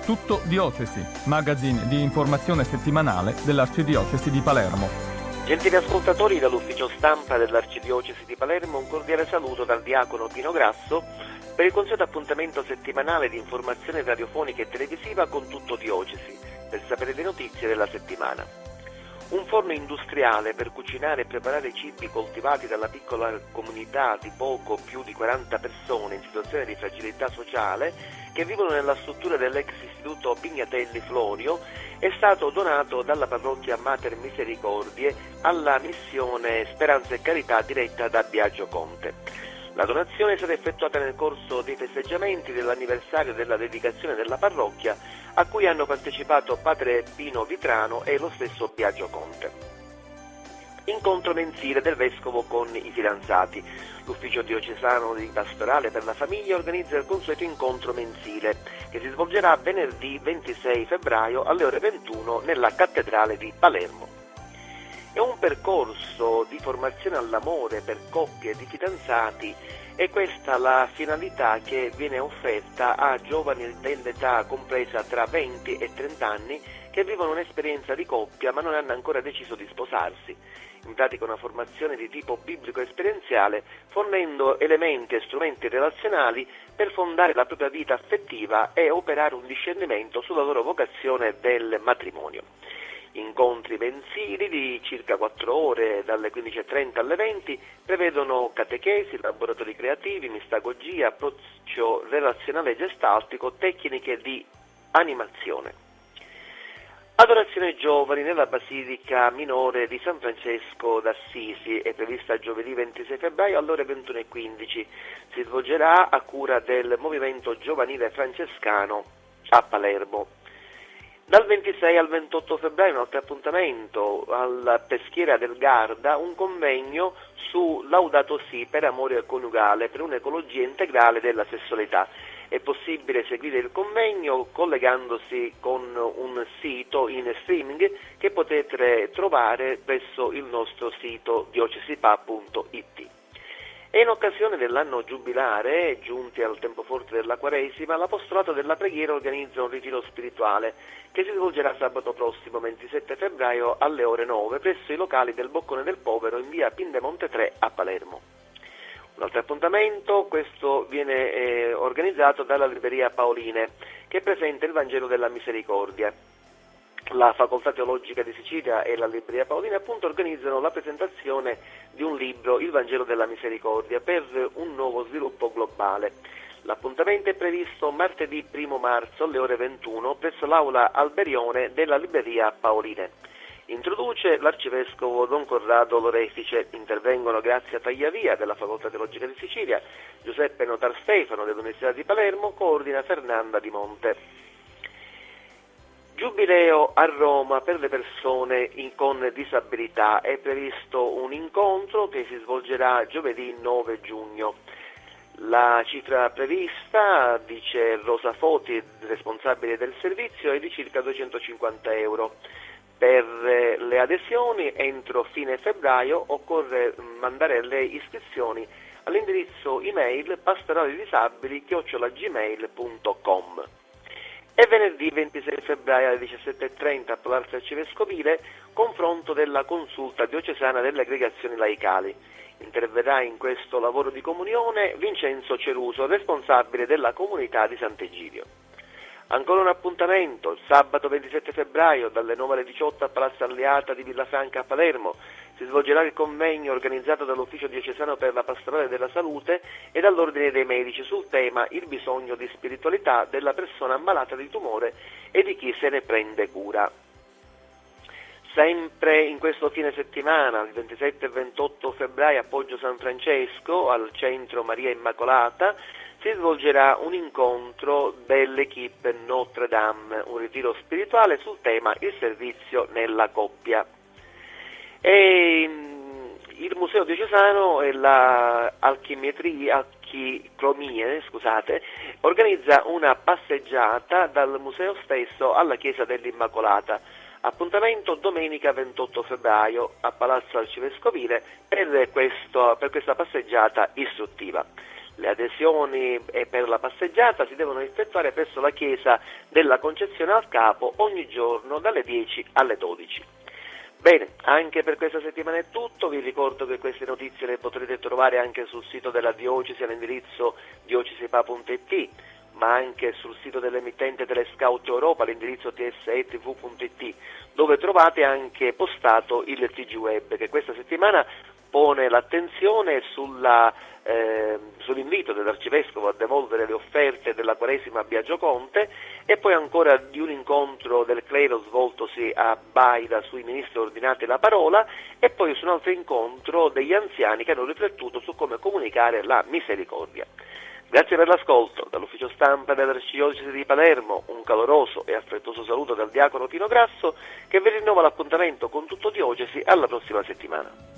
Tutto Diocesi, magazine di informazione settimanale dell'Arcidiocesi di Palermo. Gentili ascoltatori, dall'ufficio stampa dell'Arcidiocesi di Palermo un cordiale saluto dal diacono Pino Grasso per il consueto appuntamento settimanale di informazione radiofonica e televisiva con Tutto Diocesi, per sapere le notizie della settimana. Un forno industriale per cucinare e preparare cibi coltivati dalla piccola comunità di poco più di 40 persone in situazione di fragilità sociale che vivono nella struttura dell'ex istituto Pignatelli Florio è stato donato dalla parrocchia Mater Misericordie alla missione Speranza e Carità diretta da Biagio Conte. La donazione è stata effettuata nel corso dei festeggiamenti dell'anniversario della dedicazione della parrocchia, a cui hanno partecipato padre Pino Vitrano e lo stesso Biagio Conte. Incontro mensile del vescovo con i fidanzati. L'ufficio diocesano di pastorale per la famiglia organizza il consueto incontro mensile, che si svolgerà venerdì 26 febbraio alle ore 21 nella cattedrale di Palermo. È un percorso di formazione all'amore per coppie di fidanzati e questa la finalità che viene offerta a giovani dell'età compresa tra 20 e 30 anni che vivono un'esperienza di coppia ma non hanno ancora deciso di sposarsi. In pratica una formazione di tipo biblico esperienziale, fornendo elementi e strumenti relazionali per fondare la propria vita affettiva e operare un discernimento sulla loro vocazione del matrimonio. Incontri mensili di circa 4 ore, dalle 15:30 alle 20, prevedono catechesi, laboratori creativi, mistagogia, approccio relazionale gestaltico, tecniche di animazione. Adorazione giovani nella Basilica Minore di San Francesco d'Assisi è prevista giovedì 26 febbraio alle ore 21:15. Si svolgerà a cura del Movimento Giovanile Francescano a Palermo. Dal 26 al 28 febbraio un altro appuntamento alla Peschiera del Garda, un convegno su Laudato Si per amore coniugale per un'ecologia integrale della sessualità. È possibile seguire il convegno collegandosi con un sito in streaming che potete trovare presso il nostro sito diocesipa.it. E in occasione dell'anno giubilare, giunti al tempo forte della Quaresima, l'Apostolato della Preghiera organizza un ritiro spirituale che si svolgerà sabato prossimo 27 febbraio alle ore 9 presso i locali del Boccone del Povero in via Pindemonte 3 a Palermo. Un altro appuntamento, questo viene organizzato dalla Libreria Paoline, che presenta il Vangelo della Misericordia. La Facoltà Teologica di Sicilia e la Libreria Paolina appunto organizzano la presentazione di un libro, Il Vangelo della Misericordia, per un nuovo sviluppo globale. L'appuntamento è previsto martedì 1 marzo alle ore 21 presso l'Aula Alberione della Libreria Paoline. Introduce l'arcivescovo Don Corrado Lorefice, intervengono Grazia Tagliavia della Facoltà Teologica di Sicilia, Giuseppe Notar Stefano dell'Università di Palermo, coordina Fernanda Di Monte. Giubileo a Roma per le persone con disabilità, è previsto un incontro che si svolgerà giovedì 9 giugno. La cifra prevista, dice Rosa Foti, responsabile del servizio, è di circa 250 euro. Per le adesioni entro fine febbraio occorre mandare le iscrizioni all'indirizzo email pastoralidisabili@gmail.com. E venerdì 26 febbraio alle 17:30 a Palazzo Arcivescovile, confronto della consulta diocesana delle aggregazioni laicali. Interverrà in questo lavoro di comunione Vincenzo Ceruso, responsabile della comunità di Sant'Egidio. Ancora un appuntamento, il sabato 27 febbraio dalle 9 alle 18 a Palazzo Alleata di Villafranca a Palermo. Si svolgerà il convegno organizzato dall'Ufficio Diocesano per la Pastorale della Salute e dall'Ordine dei Medici sul tema il bisogno di spiritualità della persona ammalata di tumore e di chi se ne prende cura. Sempre in questo fine settimana, il 27 e 28 febbraio a Poggio San Francesco, al Centro Maria Immacolata, si svolgerà un incontro dell'equipe Notre Dame, un ritiro spirituale sul tema il servizio nella coppia. E il Museo Diocesano e la Alchicromie, organizza una passeggiata dal museo stesso alla Chiesa dell'Immacolata. Appuntamento domenica 28 febbraio a Palazzo Arcivescovile per questa passeggiata istruttiva. Le adesioni per la passeggiata si devono effettuare presso la chiesa della Concezione al Capo ogni giorno dalle 10 alle 12. Bene, anche per questa settimana è tutto, vi ricordo che queste notizie le potrete trovare anche sul sito della diocesi all'indirizzo diocesipa.it, ma anche sul sito dell'emittente Telescout Europa all'indirizzo tsetv.it, dove trovate anche postato il TG Web, che questa settimana pone l'attenzione sull'invito dell'Arcivescovo a devolvere le offerte della Quaresima a Biagio Conte, e poi ancora di un incontro del clero svoltosi a Baida sui ministri ordinati la parola, e poi su un altro incontro degli anziani che hanno riflettuto su come comunicare la misericordia. Grazie per l'ascolto. Dall'ufficio stampa dell'Arcidiocesi di Palermo un caloroso e affettuoso saluto dal diacono Pino Grasso, che vi rinnova l'appuntamento con tutto diocesi alla prossima settimana.